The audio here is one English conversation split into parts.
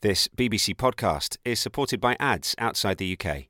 This BBC podcast is supported by ads outside the UK.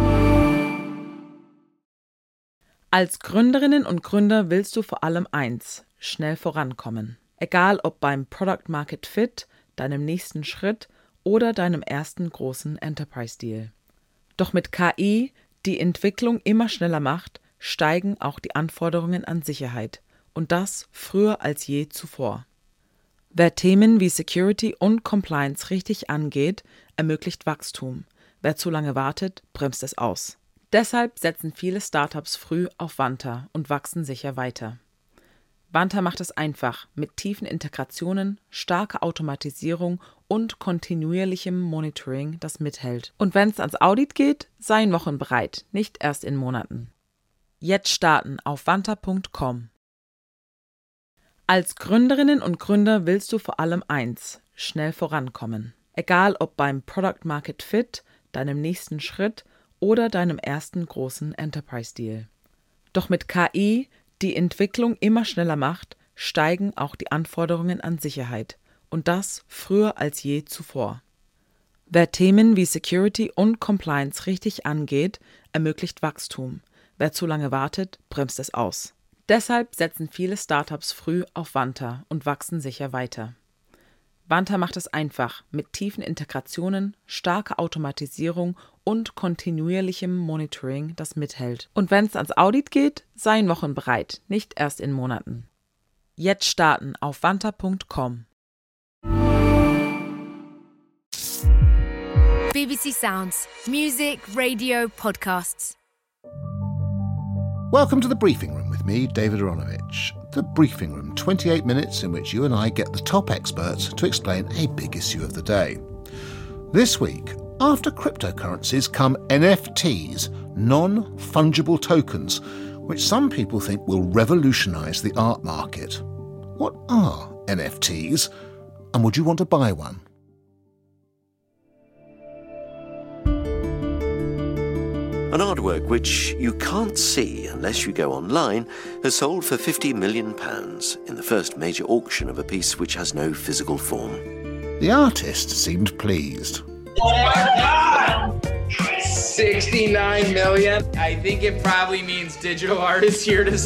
Als Gründerinnen und Gründer willst du vor allem eins: schnell vorankommen. Egal ob beim Product Market Fit, deinem nächsten Schritt oder deinem ersten großen Enterprise-Deal. Doch mit KI, die Entwicklung immer schneller macht, steigen auch die Anforderungen an Sicherheit. Und das früher als je zuvor. Wer Themen wie Security und Compliance richtig angeht, ermöglicht Wachstum. Wer zu lange wartet, bremst es aus. Deshalb setzen viele Startups früh auf Vanta und wachsen sicher weiter. Vanta macht es einfach mit tiefen Integrationen, starker Automatisierung und kontinuierlichem Monitoring, das mithält. Und wenn es ans Audit geht, seien Wochen bereit, nicht erst in Monaten. Jetzt starten auf vanta.com. Als Gründerinnen und Gründer willst du vor allem eins: schnell vorankommen. Egal ob beim Product Market Fit, deinem nächsten Schritt oder deinem ersten großen Enterprise-Deal. Doch mit KI, die Entwicklung immer schneller macht, steigen auch die Anforderungen an Sicherheit. Und das früher als je zuvor. Wer Themen wie Security und Compliance richtig angeht, ermöglicht Wachstum. Wer zu lange wartet, bremst es aus. Deshalb setzen viele Startups früh auf Vanta und wachsen sicher weiter. Vanta macht es einfach mit tiefen Integrationen, starker Automatisierung und kontinuierlichem Monitoring, das mithält. Und wenn es ans Audit geht, seien Wochen bereit, nicht erst in Monaten. Jetzt starten auf vanta.com. BBC Sounds. Music, radio, podcasts. Welcome to The Briefing Room with me, David Aronovich. The Briefing Room, 28 minutes in which you and I get the top experts to explain a big issue of the day. This week, after cryptocurrencies come NFTs, non-fungible tokens, which some people think will revolutionise the art market. What are NFTs, and would you want to buy one? An artwork which you can't see unless you go online has sold for £50 million in the first major auction of a piece which has no physical form. The artist seemed pleased. Oh my God! 69 million. I think it probably means digital art is here to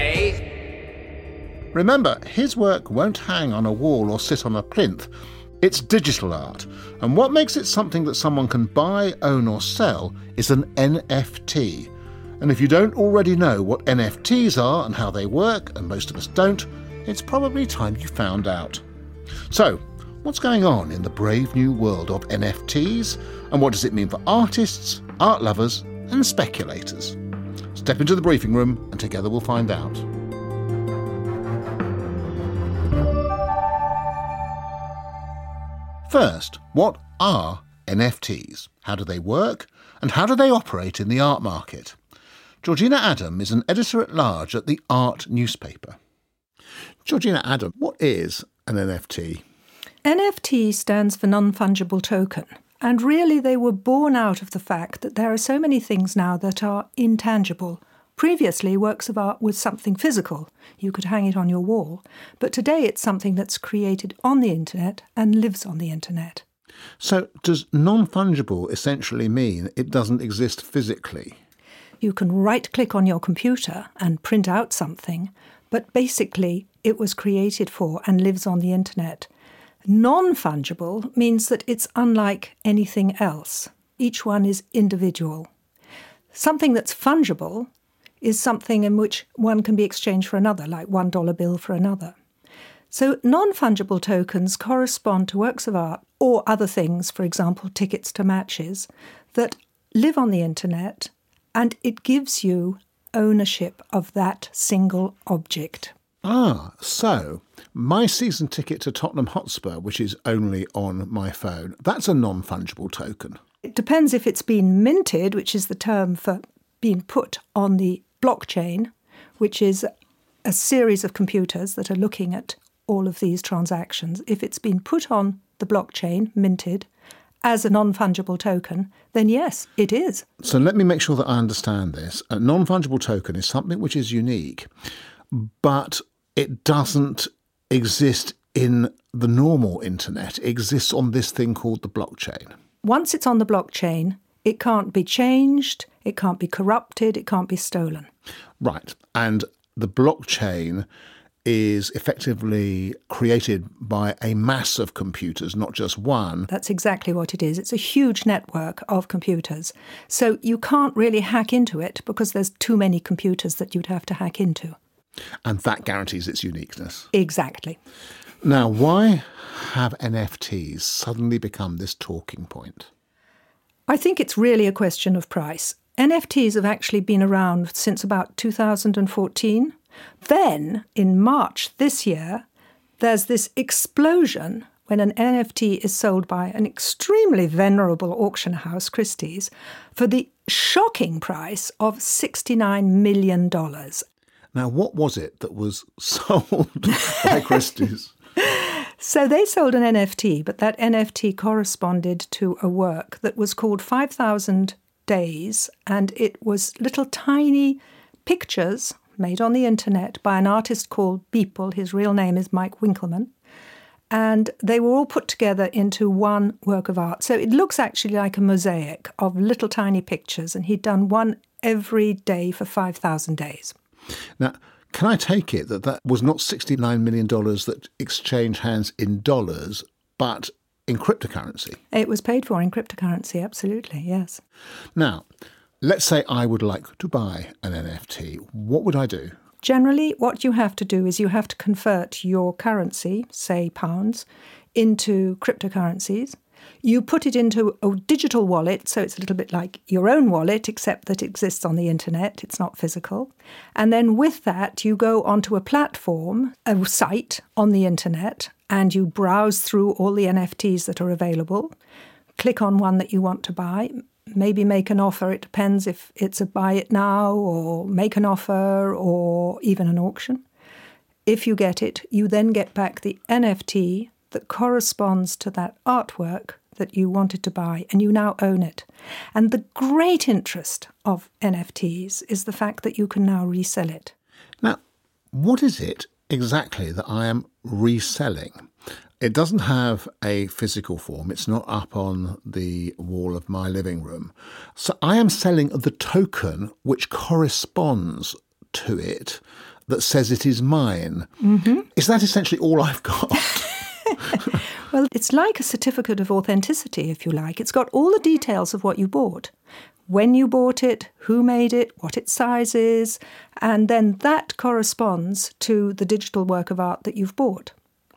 stay. Remember, his work won't hang on a wall or sit on a plinth. It's digital art, and what makes it something that someone can buy, own or sell is an NFT. And if you don't already know what NFTs are and how they work, and most of us don't, it's probably time you found out. So, what's going on in the brave new world of NFTs, and what does it mean for artists, art lovers and speculators? Step into the briefing room and together we'll find out. First, what are NFTs? How do they work? And how do they operate in the art market? Georgina Adam is an editor-at-large at the Art newspaper. Georgina Adam, what is an NFT? NFT stands for non-fungible token. And really they were born out of the fact that there are so many things now that are intangible. Previously, works of art was something physical. You could hang it on your wall. But today it's something that's created on the internet and lives on the internet. So does non-fungible essentially mean it doesn't exist physically? You can right-click on your computer and print out something, but basically it was created for and lives on the internet. Non-fungible means that it's unlike anything else. Each one is individual. Something that's fungible is something in which one can be exchanged for another, like $1 bill for another. So non-fungible tokens correspond to works of art or other things, for example, tickets to matches, that live on the internet, and it gives you ownership of that single object. So my season ticket to Tottenham Hotspur, which is only on my phone, that's a non-fungible token. It depends if it's been minted, which is the term for being put on the blockchain, which is a series of computers that are looking at all of these transactions. If it's been put on the blockchain, minted, as a non-fungible token, then yes, it is. So let me make sure that I understand this. A non-fungible token is something which is unique, but it doesn't exist in the normal internet exists on this thing called the blockchain. Once it's on the blockchain, it can't be changed, it can't be corrupted, it can't be stolen. Right. And the blockchain is effectively created by a mass of computers, not just one. That's exactly what it is. It's a huge network of computers. So you can't really hack into it because there's too many computers that you'd have to hack into. And that guarantees its uniqueness. Exactly. Now, why have NFTs suddenly become this talking point? I think it's really a question of price. NFTs have actually been around since about 2014. Then, in March this year, there's this explosion when an NFT is sold by an extremely venerable auction house, Christie's, for the shocking price of $69 million. Now, what was it that was sold by Christie's? So they sold an NFT, but that NFT corresponded to a work that was called 5,000 Days, and it was little tiny pictures made on the internet by an artist called Beeple. His real name is Mike Winkelmann. And they were all put together into one work of art. So it looks actually like a mosaic of little tiny pictures, and he'd done one every day for 5,000 days. Now, can I take it that that was not $69 million that exchanged hands in dollars, but in cryptocurrency? It was paid for in cryptocurrency, absolutely, yes. Now, let's say I would like to buy an NFT. What would I do? Generally, what you have to do is you have to convert your currency, say pounds, into cryptocurrencies. You put it into a digital wallet, so it's a little bit like your own wallet, except that it exists on the internet. It's not physical. And then with that, you go onto a platform, a site on the internet, and you browse through all the NFTs that are available, click on one that you want to buy, maybe make an offer. It depends if it's a buy it now or make an offer or even an auction. If you get it, you then get back the NFT that corresponds to that artwork that you wanted to buy, and you now own it. And the great interest of NFTs is the fact that you can now resell it. Now, what is it exactly that I am reselling? It doesn't have a physical form. It's not up on the wall of my living room. So I am selling the token which corresponds to it that says it is mine. Mm-hmm. Is that essentially all I've got? Well, it's like a certificate of authenticity, if you like. It's got all the details of what you bought, when you bought it, who made it, what its size is, and then that corresponds to the digital work of art that you've bought.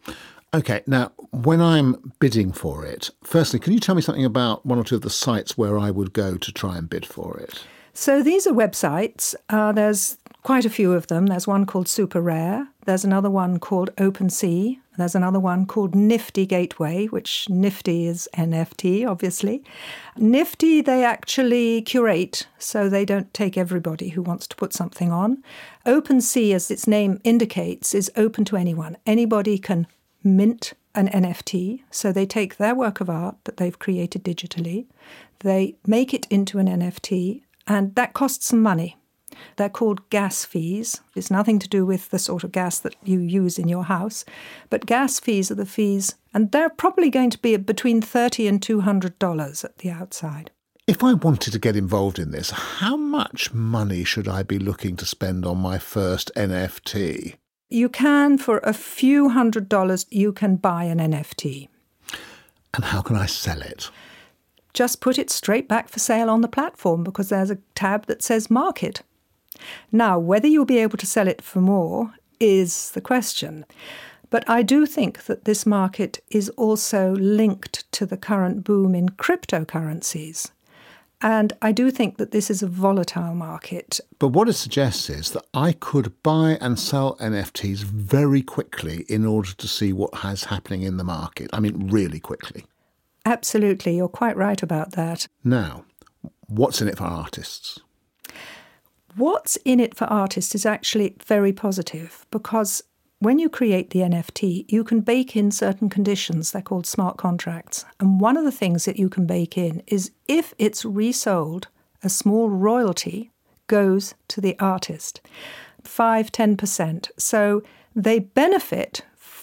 OK, now, when I'm bidding for it, firstly, can you tell me something about one or two of the sites where I would go to try and bid for it? So these are websites. There's quite a few of them. There's one called Super Rare. There's another one called OpenSea. There's another one called Nifty Gateway, which Nifty is NFT, obviously. Nifty, they actually curate, so they don't take everybody who wants to put something on. OpenSea, as its name indicates, is open to anyone. Anybody can mint an NFT, so they take their work of art that they've created digitally, they make it into an NFT, and that costs some money. They're called gas fees. It's nothing to do with the sort of gas that you use in your house, but gas fees are the fees, and they're probably going to be between $30 and $200 at the outside. If I wanted to get involved in this, how much money should I be looking to spend on my first NFT? You can, for a few $100s, you can buy an NFT. And how can I sell it? Just put it straight back for sale on the platform because there's a tab that says market. Now, whether you'll be able to sell it for more is the question. But I do think that this market is also linked to the current boom in cryptocurrencies. And I do think that this is a volatile market. But what it suggests is that I could buy and sell NFTs very quickly in order to see what is happening in the market. I mean, really quickly. Absolutely, you're quite right about that. Now, what's in it for artists? What's in it for artists is actually very positive because when you create the NFT, you can bake in certain conditions. They're called smart contracts. And one of the things that you can bake in is if it's resold, a small royalty goes to the artist, 5-10%. So they benefit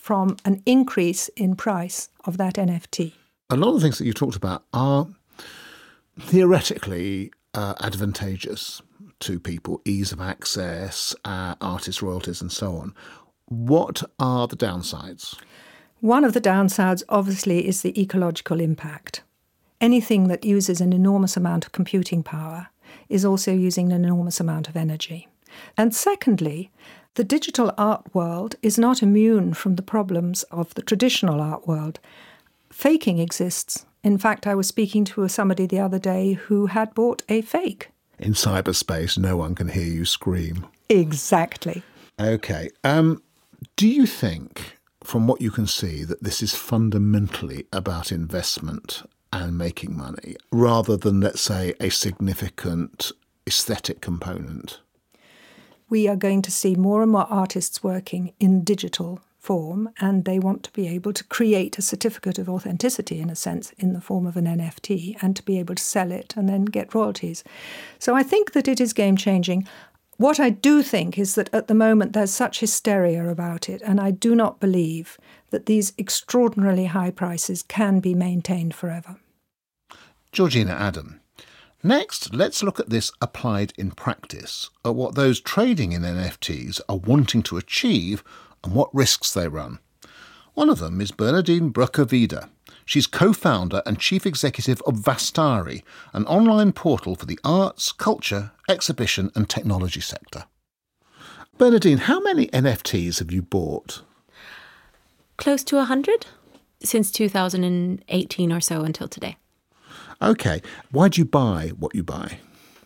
from an increase in price of that NFT. A lot of the things that you talked about are theoretically advantageous to people, ease of access, artist royalties and so on. What are the downsides? One of the downsides, obviously, is the ecological impact. Anything that uses an enormous amount of computing power is also using an enormous amount of energy. And secondly, the digital art world is not immune from the problems of the traditional art world. Faking exists. In fact, I was speaking to somebody the other day who had bought a fake. In cyberspace, no one can hear you scream. Exactly. Okay. Do you think, from what you can see, that this is fundamentally about investment and making money, rather than, let's say, a significant aesthetic component? We are going to see more and more artists working in digital form, and they want to be able to create a certificate of authenticity, in a sense, in the form of an NFT, and to be able to sell it and then get royalties. So I think that it is game-changing. What I do think is that at the moment there's such hysteria about it, and I do not believe that these extraordinarily high prices can be maintained forever. Georgina Adam. Next, let's look at this applied in practice, at what those trading in NFTs are wanting to achieve and what risks they run. One of them is Bernardine Brucker-Wieder. She's co-founder and chief executive of Vastari, an online portal for the arts, culture, exhibition and technology sector. Bernardine, how many NFTs have you bought? Close to 100 since 2018 or so until today. OK. Why do you buy what you buy?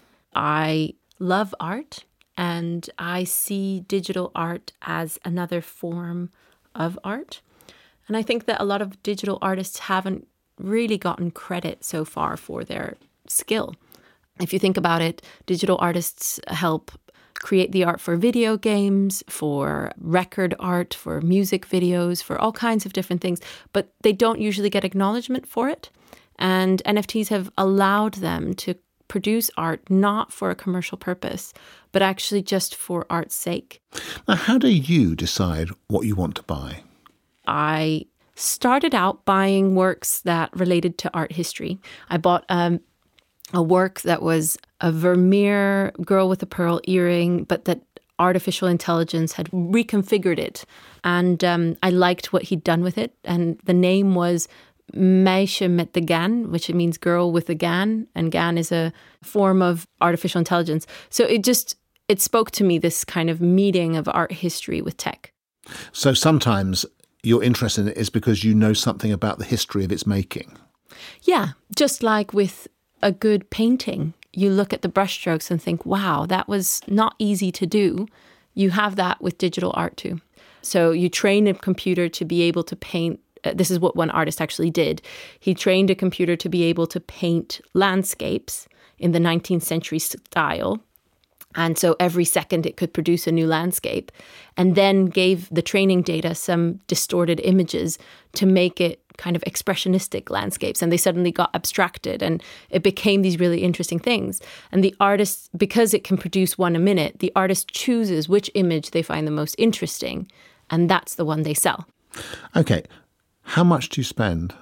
I love art, and I see digital art as another form of art. And I think that a lot of digital artists haven't really gotten credit so far for their skill. If you think about it, digital artists help create the art for video games, for record art, for music videos, for all kinds of different things, but they don't usually get acknowledgement for it. And NFTs have allowed them to produce art not for a commercial purpose, but actually just for art's sake. Now, how do you decide what you want to buy? I started out buying works that related to art history. I bought a work that was a Vermeer girl with a pearl earring, but that artificial intelligence had reconfigured it. And I liked what he'd done with it. And the name was Meisje met de Gan, which means girl with a GAN. And GAN is a form of artificial intelligence. So it spoke to me, this kind of meeting of art history with tech. So sometimes your interest in it is because you know something about the history of its making. Yeah, just like with a good painting, you look at the brushstrokes and think, wow, that was not easy to do. You have that with digital art too. So you train a computer to be able to paint. This is what one artist actually did. He trained a computer to be able to paint landscapes in the 19th century style. And so every second it could produce a new landscape, and then gave the training data some distorted images to make it kind of expressionistic landscapes. And they suddenly got abstracted and it became these really interesting things. And the artist, because it can produce one a minute, the artist chooses which image they find the most interesting. And that's the one they sell. Okay. How much do you spend?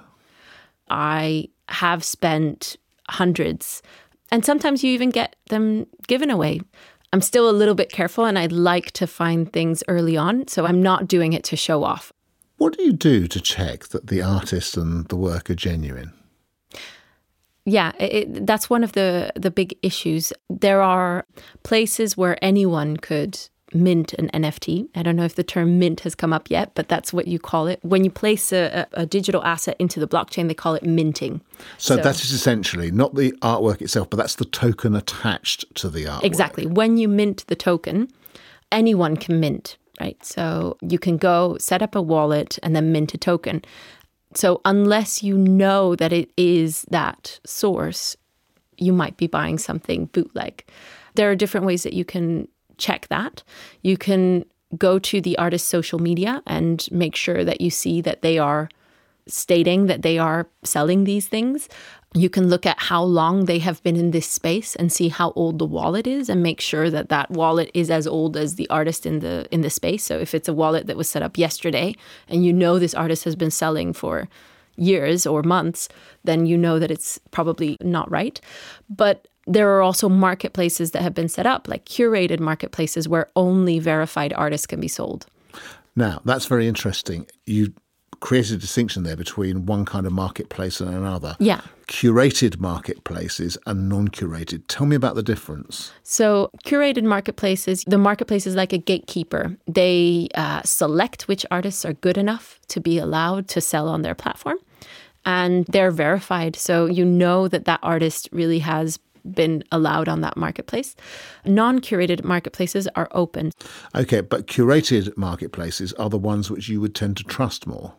I have spent hundreds. And sometimes you even get them given away. I'm still a little bit careful, and I'd like to find things early on, so I'm not doing it to show off. What do you do to check that the artist and the work are genuine? Yeah, that's one of the big issues. There are places where anyone could mint an NFT. I don't know if the term mint has come up yet, but that's what you call it. When you place a digital asset into the blockchain, they call it minting. So that is essentially not the artwork itself, but that's the token attached to the artwork. Exactly. When you mint the token, anyone can mint, right? So you can go set up a wallet and then mint a token. So unless you know that it is that source, you might be buying something bootleg. There are different ways that you can check that. You can go to the artist's social media and make sure that you see that they are stating that they are selling these things. You can look at how long they have been in this space and see how old the wallet is and make sure that that wallet is as old as the artist in the space. So if it's a wallet that was set up yesterday and you know this artist has been selling for years or months, then you know that it's probably not right. But there are also marketplaces that have been set up, like curated marketplaces where only verified artists can be sold. Now, that's very interesting. You created a distinction there between one kind of marketplace and another. Yeah. Curated marketplaces and non-curated. Tell me about the difference. So curated marketplaces, the marketplace is like a gatekeeper. They select which artists are good enough to be allowed to sell on their platform. And they're verified. So you know that that artist really has been allowed on that marketplace. Non-curated marketplaces are open. Okay, but curated marketplaces are the ones which you would tend to trust more.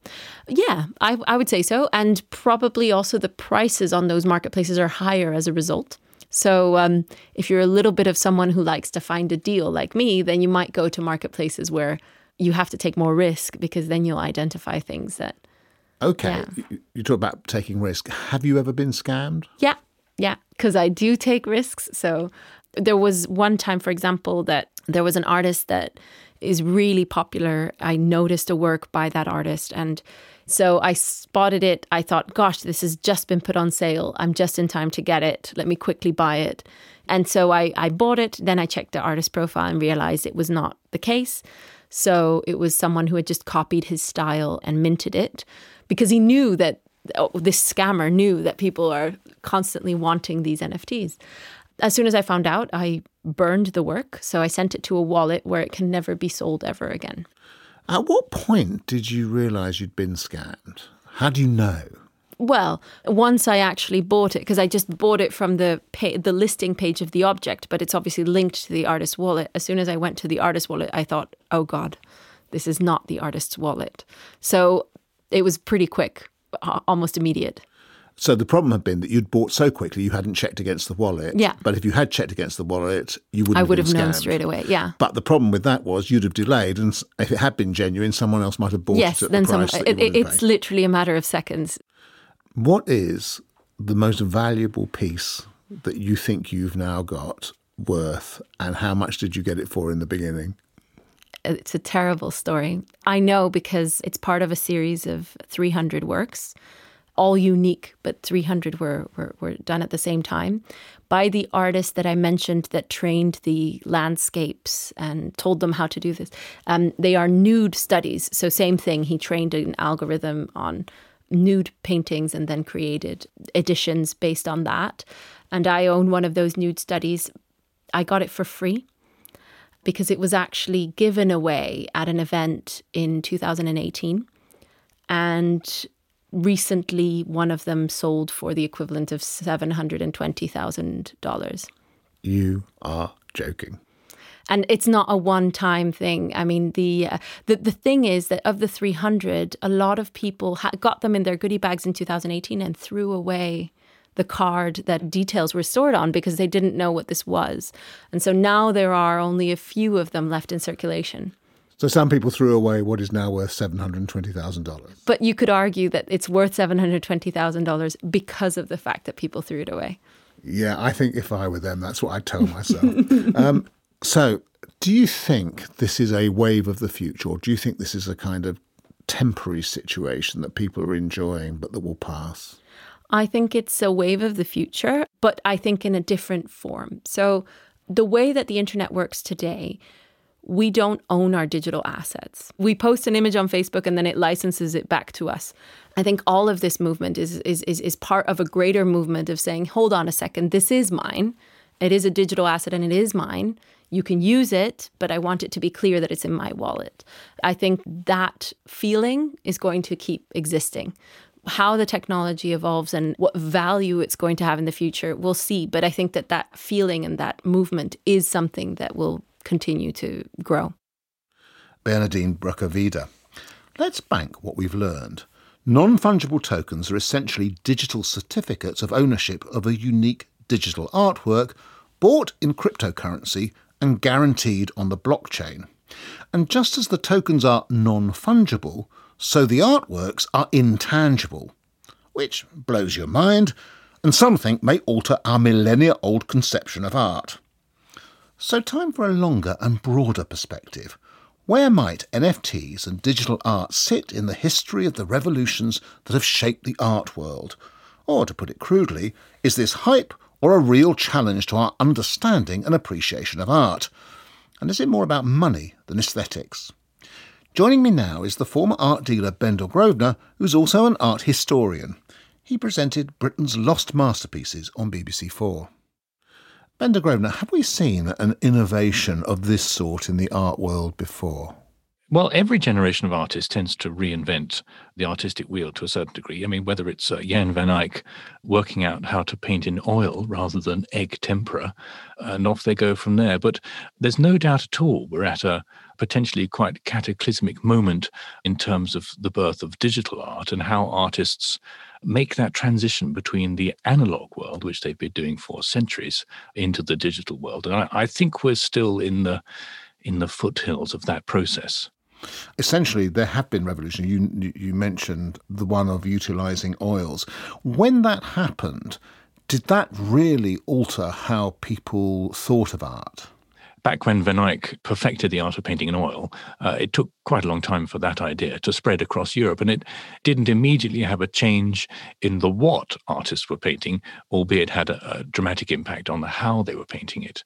Yeah, I would say so. And probably also the prices on those marketplaces are higher as a result. So if you're a little bit of someone who likes to find a deal like me, then you might go to marketplaces where you have to take more risk because then you'll identify things that... Okay, yeah. You talk about taking risk. Have you ever been scammed? Yeah, because I do take risks. So there was one time, for example, that there was an artist that is really popular. I noticed a work by that artist. And so I spotted it. I thought, gosh, this has just been put on sale. I'm just in time to get it. Let me quickly buy it. And so I bought it. Then I checked the artist profile and realized it was not the case. So it was someone who had just copied his style and minted it because he knew that this scammer knew that people are constantly wanting these NFTs. As soon as I found out, I burned the work. So I sent it to a wallet where it can never be sold ever again. At what point did you realise you'd been scammed? How do you know? Well, once I actually bought it, because I just bought it from the listing page of the object, but it's obviously linked to the artist's wallet. As soon as I went to the artist's wallet, I thought, oh God, this is not the artist's wallet. So it was pretty quick, almost immediate. So the problem had been that you'd bought so quickly you hadn't checked against the wallet. Yeah. But if you had checked against the wallet, you wouldn't have been scammed. I would have known straight away, yeah. But the problem with that was you'd have delayed, and if it had been genuine, someone else might have bought it at the price that you would have paid. It's literally a matter of seconds. What is the most valuable piece that you think you've now got worth, and how much did you get it for in the beginning? It's a terrible story. I know because it's part of a series of 300 works, all unique, but 300 were done at the same time by the artist that I mentioned that trained the landscapes and told them how to do this. They are nude studies. So same thing, he trained an algorithm on nude paintings and then created editions based on that. And I own one of those nude studies. I got it for free because it was actually given away at an event in 2018. And recently, one of them sold for the equivalent of $720,000. You are joking. And it's not a one-time thing. I mean, the thing is that of the 300, a lot of people got them in their goodie bags in 2018 and threw away the card that details were stored on because they didn't know what this was. And so now there are only a few of them left in circulation. So some people threw away what is now worth $720,000. But you could argue that it's worth $720,000 because of the fact that people threw it away. Yeah, I think if I were them, that's what I'd tell myself. So do you think this is a wave of the future, or do you think this is a kind of temporary situation that people are enjoying but that will pass? I think it's a wave of the future, but I think in a different form. So the way that the internet works today, we don't own our digital assets. We post an image on Facebook and then it licenses it back to us. I think all of this movement is part of a greater movement of saying, hold on a second, this is mine. It is a digital asset and it is mine. You can use it, but I want it to be clear that it's in my wallet. I think that feeling is going to keep existing. How the technology evolves and what value it's going to have in the future, we'll see. But I think that that feeling and that movement is something that will continue to grow. Bernardine Brucker-Wieder. Let's bank what we've learned. Non-fungible tokens are essentially digital certificates of ownership of a unique digital artwork bought in cryptocurrency and guaranteed on the blockchain. And just as the tokens are non-fungible, So the artworks are intangible, which blows your mind, and some think may alter our millennia-old conception of art. So time for a longer and broader perspective. Where might NFTs and digital art sit in the history of the revolutions that have shaped the art world? Or, to put it crudely, is this hype or a real challenge to our understanding and appreciation of art? And is it more about money than aesthetics? Joining me now is the former art dealer Bendel Grosvenor, who's also an art historian. He presented Britain's Lost Masterpieces on BBC4. Bendel Grosvenor, have we seen an innovation of this sort in the art world before? Well, every generation of artists tends to reinvent the artistic wheel to a certain degree. I mean, whether it's Jan van Eyck working out how to paint in oil rather than egg tempera, and off they go from there. But there's no doubt at all we're at a potentially quite cataclysmic moment in terms of the birth of digital art and how artists make that transition between the analog world, which they've been doing for centuries, into the digital world. And I think we're still in the foothills of that process. Essentially, there have been revolutions. You mentioned the one of utilising oils. When that happened, did that really alter how people thought of art? Back when Van Eyck perfected the art of painting in oil, it took quite a long time for that idea to spread across Europe, and it didn't immediately have a change in the what artists were painting, albeit had a dramatic impact on the how they were painting it.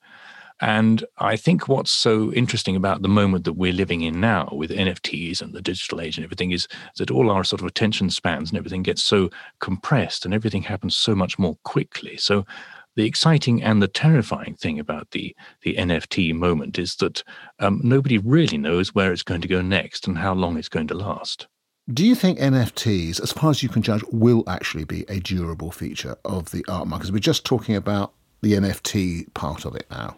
And I think what's so interesting about the moment that we're living in now with NFTs and the digital age and everything is that all our sort of attention spans and everything gets so compressed and everything happens so much more quickly. So the exciting and the terrifying thing about the NFT moment is that nobody really knows where it's going to go next and how long it's going to last. Do you think NFTs, as far as you can judge, will actually be a durable feature of the art market? We're just talking about the NFT part of it now.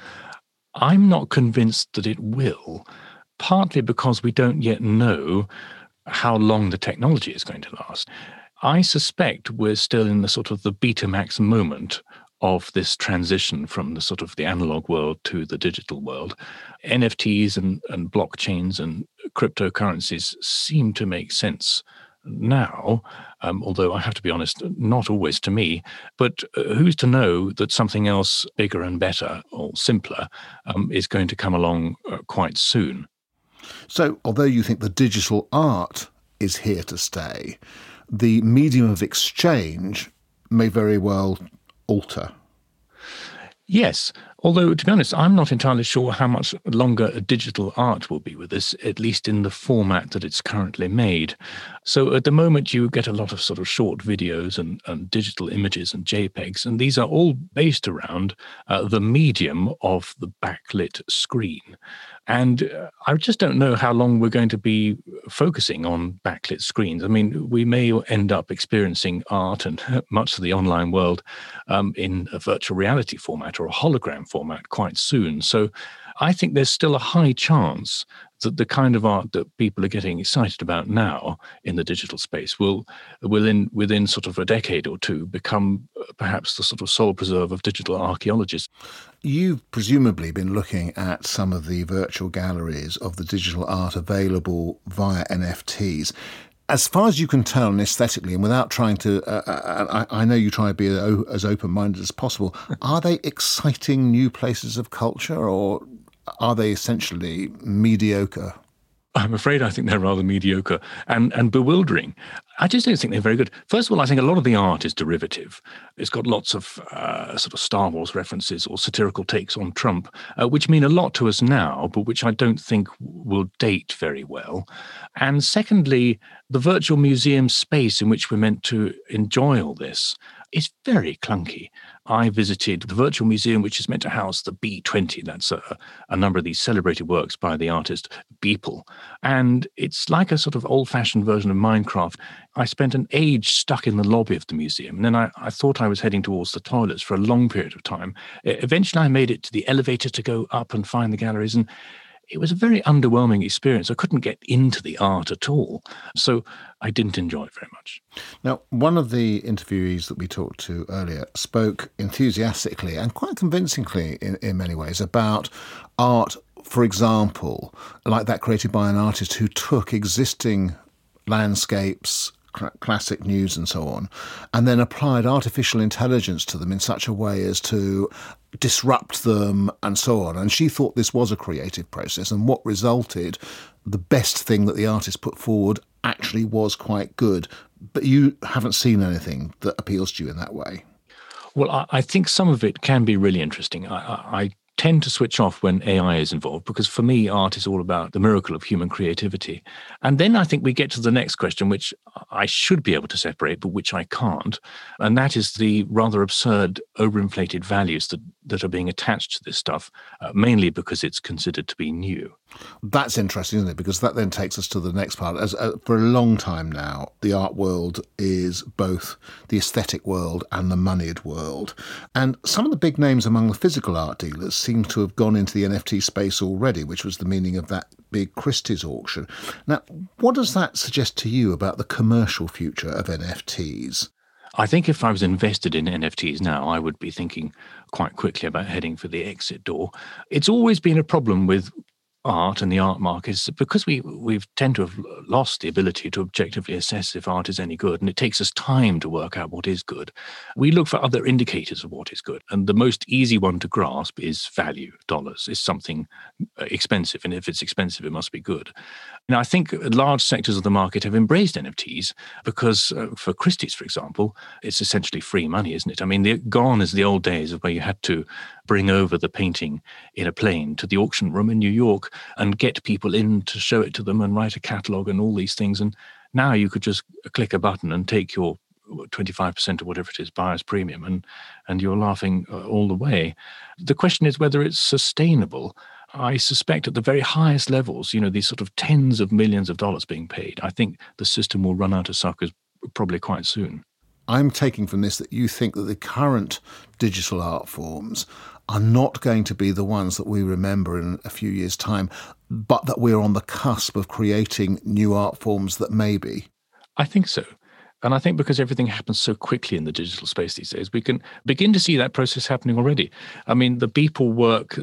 I'm not convinced that it will, partly because we don't yet know how long the technology is going to last. I suspect we're still in the sort of the Betamax moment of this transition from the sort of the analog world to the digital world. NFTs and blockchains and cryptocurrencies seem to make sense now, although I have to be honest, not always to me, but who's to know that something else bigger and better or simpler is going to come along quite soon. So although you think the digital art is here to stay, the medium of exchange may very well alter. Yes, although, to be honest, I'm not entirely sure how much longer digital art will be with us, at least in the format that it's currently made. So at the moment, you get a lot of sort of short videos and digital images and JPEGs, and these are all based around the medium of the backlit screen. And I just don't know how long we're going to be focusing on backlit screens. I mean, we may end up experiencing art and much of the online world in a virtual reality format or a hologram format quite soon. So I think there's still a high chance that the kind of art that people are getting excited about now in the digital space will within sort of a decade or two become perhaps the sort of sole preserve of digital archaeologists. You've presumably been looking at some of the virtual galleries of the digital art available via NFTs. As far as you can tell, and aesthetically, and without trying to, I know you try to be as open-minded as possible, are they exciting new places of culture, or are they essentially mediocre? I'm afraid I think they're rather mediocre and bewildering. I just don't think they're very good. First of all, I think a lot of the art is derivative. It's got lots of sort of Star Wars references or satirical takes on Trump, which mean a lot to us now, but which I don't think will date very well. And secondly, the virtual museum space in which we're meant to enjoy all this is very clunky. I visited the virtual museum, which is meant to house the B20. That's a number of these celebrated works by the artist Beeple. And it's like a sort of old-fashioned version of Minecraft. I spent an age stuck in the lobby of the museum, and then I thought I was heading towards the toilets for a long period of time. Eventually, I made it to the elevator to go up and find the galleries, and it was a very underwhelming experience. I couldn't get into the art at all. So I didn't enjoy it very much. Now, one of the interviewees that we talked to earlier spoke enthusiastically and quite convincingly in many ways about art, for example, like that created by an artist who took existing landscapes, classic news and so on, and then applied artificial intelligence to them in such a way as to disrupt them and so on. And she thought this was a creative process, and what resulted, the best thing that the artist put forward actually was quite good. But you haven't seen anything that appeals to you in that way. Well, I think some of it can be really interesting. I tend to switch off when AI is involved, because for me, art is all about the miracle of human creativity. And then I think we get to the next question, which I should be able to separate, but which I can't. And that is the rather absurd, overinflated values that are being attached to this stuff, mainly because it's considered to be new. That's interesting, isn't it? Because that then takes us to the next part. For a long time now, the art world is both the aesthetic world and the moneyed world. And some of the big names among the physical art dealers seem to have gone into the NFT space already, which was the meaning of that big Christie's auction. Now, what does that suggest to you about the commercial future of NFTs? I think if I was invested in NFTs now, I would be thinking quite quickly about heading for the exit door. It's always been a problem with art and the art markets because we've tend to have lost the ability to objectively assess if art is any good, and it takes us time to work out what is good. We look for other indicators of what is good, and the most easy one to grasp is value. Dollars is something expensive, and if it's expensive, it must be good. Now, I think large sectors of the market have embraced NFTs because for Christie's, for example, it's essentially free money, isn't it? I mean, gone is the old days of where you had to bring over the painting in a plane to the auction room in New York and get people in to show it to them and write a catalogue and all these things. And now you could just click a button and take your 25% or whatever it is, buyer's premium, and you're laughing all the way. The question is whether it's sustainable. I suspect at the very highest levels, these sort of tens of millions of dollars being paid, I think the system will run out of suckers probably quite soon. I'm taking from this that you think that the current digital art forms are not going to be the ones that we remember in a few years' time, but that we're on the cusp of creating new art forms that may be. I think so. And I think because everything happens so quickly in the digital space these days, we can begin to see that process happening already. I mean, the Beeple work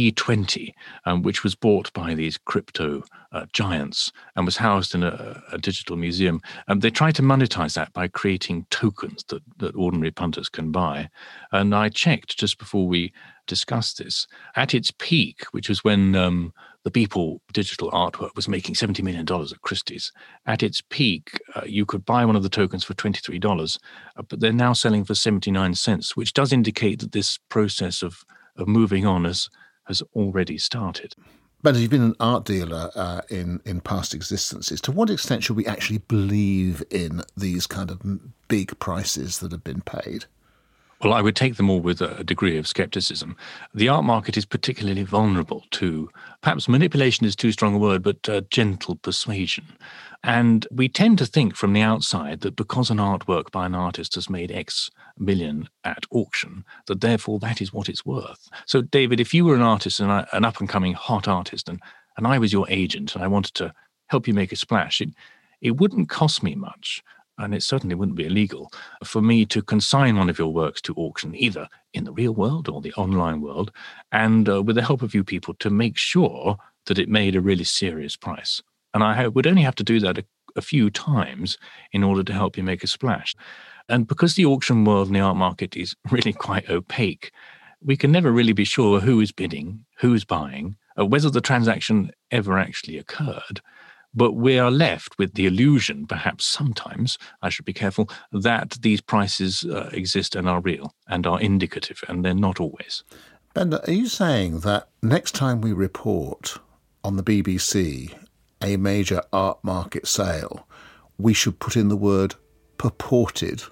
B20, which was bought by these crypto giants and was housed in a digital museum, they tried to monetize that by creating tokens that ordinary punters can buy. And I checked just before we discussed this. At its peak, which was when the Beeple digital artwork was making $70 million at Christie's. At its peak, you could buy one of the tokens for $23, but they're now selling for 79 cents, which does indicate that this process of moving on has already started. Benda, you've been an art dealer in past existences. To what extent should we actually believe in these kind of big prices that have been paid? Well, I would take them all with a degree of skepticism. The art market is particularly vulnerable to, perhaps manipulation is too strong a word, but gentle persuasion. And we tend to think from the outside that because an artwork by an artist has made X million at auction, that therefore that is what it's worth. So, David, if you were an artist and an up-and-coming hot artist, and I was your agent and I wanted to help you make a splash, it wouldn't cost me much. And it certainly wouldn't be illegal for me to consign one of your works to auction, either in the real world or the online world, and with the help of you people to make sure that it made a really serious price. And I would only have to do that a few times in order to help you make a splash. And because the auction world and the art market is really quite opaque, we can never really be sure who is bidding, who's buying, whether the transaction ever actually occurred. But we are left with the illusion, perhaps sometimes, I should be careful, that these prices exist and are real and are indicative, and they're not always. Benda, are you saying that next time we report on the BBC a major art market sale, we should put in the word purported?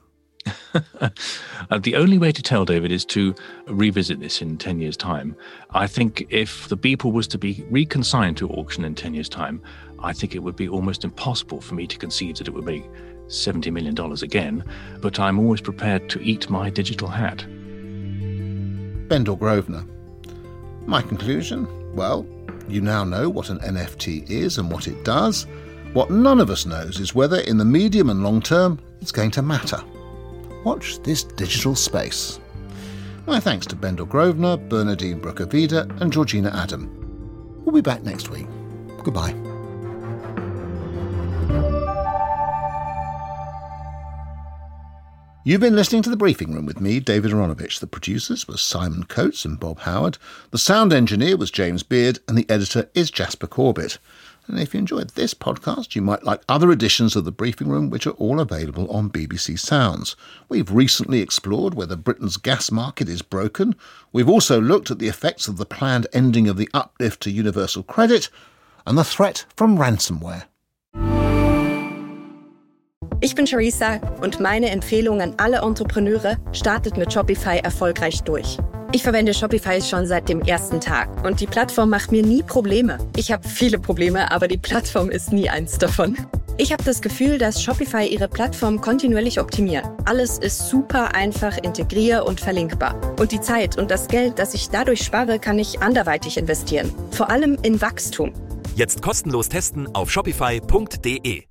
The only way to tell, David, is to revisit this in 10 years' time. I think if the Beeple was to be reconsigned to auction in 10 years' time, I think it would be almost impossible for me to conceive that it would make $70 million again, but I'm always prepared to eat my digital hat. Benda Grosvenor. My conclusion? Well, you now know what an NFT is and what it does. What none of us knows is whether in the medium and long term it's going to matter. Watch this digital space. My thanks to Benda Grosvenor, Bernardine Brooker-Vida and Georgina Adam. We'll be back next week. Goodbye. You've been listening to The Briefing Room with me, David Aronovich. The producers were Simon Coates and Bob Howard. The sound engineer was James Beard, and the editor is Jasper Corbett. And if you enjoyed this podcast, you might like other editions of The Briefing Room, which are all available on BBC Sounds. We've recently explored whether Britain's gas market is broken. We've also looked at the effects of the planned ending of the uplift to universal credit and the threat from ransomware. Ich bin Charissa und meine Empfehlung an alle Entrepreneure: startet mit Shopify erfolgreich durch. Ich verwende Shopify schon seit dem ersten Tag und die Plattform macht mir nie Probleme. Ich habe viele Probleme, aber die Plattform ist nie eins davon. Ich habe das Gefühl, dass Shopify ihre Plattform kontinuierlich optimiert. Alles ist super einfach integrier- und verlinkbar. Und die Zeit und das Geld, das ich dadurch spare, kann ich anderweitig investieren. Vor allem in Wachstum. Jetzt kostenlos testen auf shopify.de.